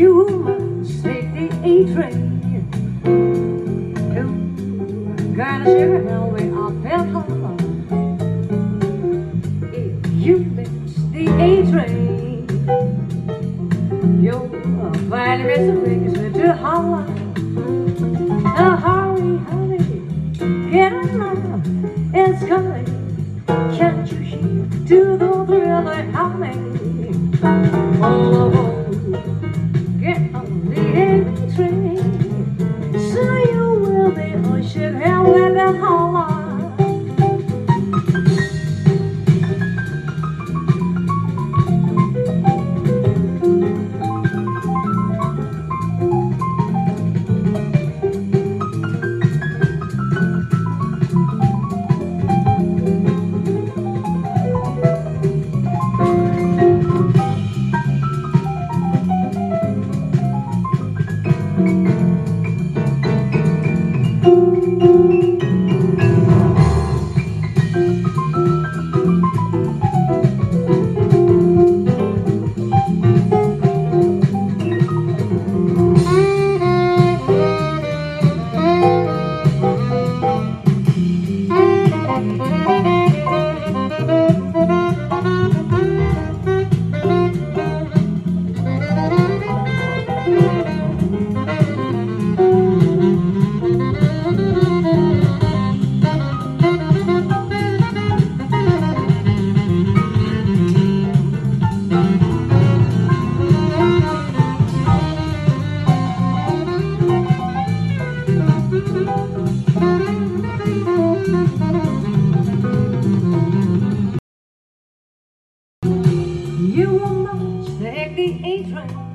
You must take the A train. You gotta share how way up and home. If you miss the A train, you'll find me some things to holler. Now hurry, hurry, get on, it's coming. Can't you hear to the thrill of humming? All aboard, get on the A train, so you will be ushered here with a holler. You must take the A train.